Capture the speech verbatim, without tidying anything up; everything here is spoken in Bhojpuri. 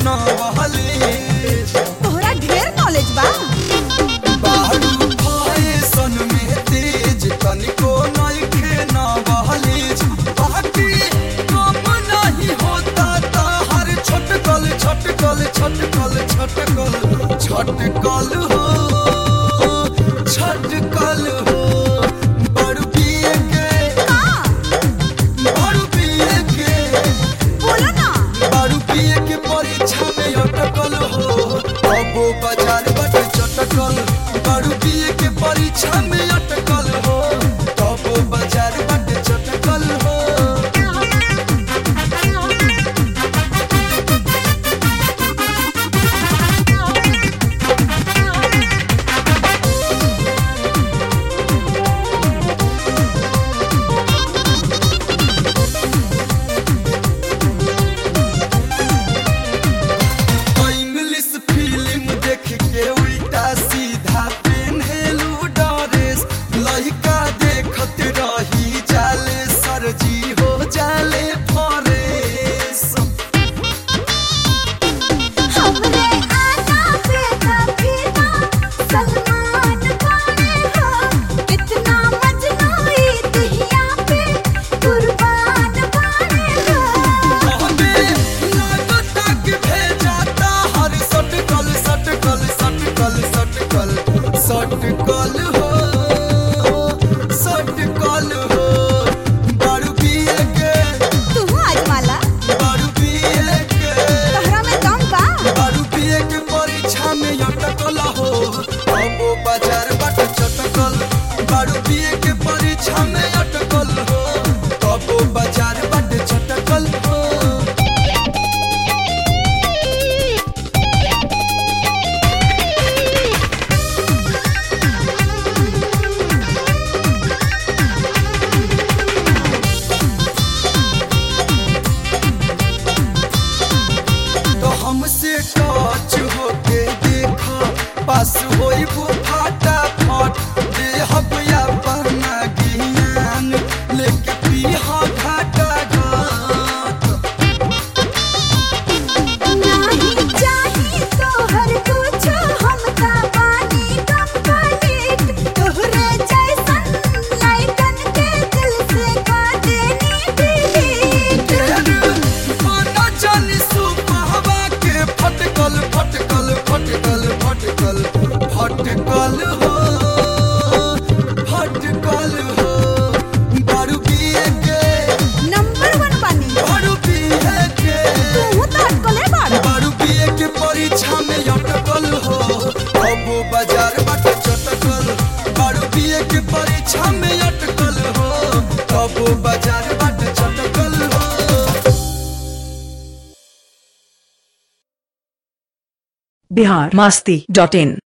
नॉलेज। तोहरा ढेर नॉलेज बा। बारू फैशन में तेज तनिको नइखे नॉलेज। बाकी कम नहीं होता ताहर छटकल छटकल छटकल छटकल छटकल हो छटकल हो बड़ू पिए के बड़ू पिए के बोलो ना। बड़ू पिए के परीक्षा में अटकल हो अबो बाजार बट चटकल। बड़ू पिए के परीक्षा में अटकल हो अबो बाजार बट चटकल हो। इंग्लिश फिल्म देख के उल्टा सीधा पेन्हेलू ड्रेस। लइका देखत रही जाले सरजी हो जाले फरेस। हमरे आना पे कफीना सलमान खाने हो। कितना मजनूई दिहिया पे कुर्बान बाने हो। हमें लागता कि भेजाता हर सटकल सटकल सटकल सटकल सटकल हो सटकल हो बड़ू पिए के तू आजमाला। बड़ू पिए के तोहरा में दम बा। बड़ू पिए के परीक्षा में अटकल हो अबो बाजार बट चटकल। बड़ू पिए के परीक्षा में अटकल हो अबो बाजार बट चटकल हो। तो हमसे टच होके देखा पास होई वो फाटा फट देहब या पहना ज्ञान लेके पीहा घाटा घाट। नहीं चाही तोहर कुछ हमका बानी कंप्लीट। तोहरे जैसन लइकन के दिल से कर देनी डिलीट। माना जानी सुपहवा के फटकल फटकल फटकल फटकल फटकल हो फटकल हो बड़ू पिए के नंबर वन बानी। बड़ू पिए के तू तो अटकले बाड़ा। बड़ू पिए के परीक्षा में अटकल हो अबो बाजार बट चटकल। बड़ू पिए के परीक्षा में अटकल हो अबो बाजार बट चटकल हो। बिहार मस्ती डॉट इन।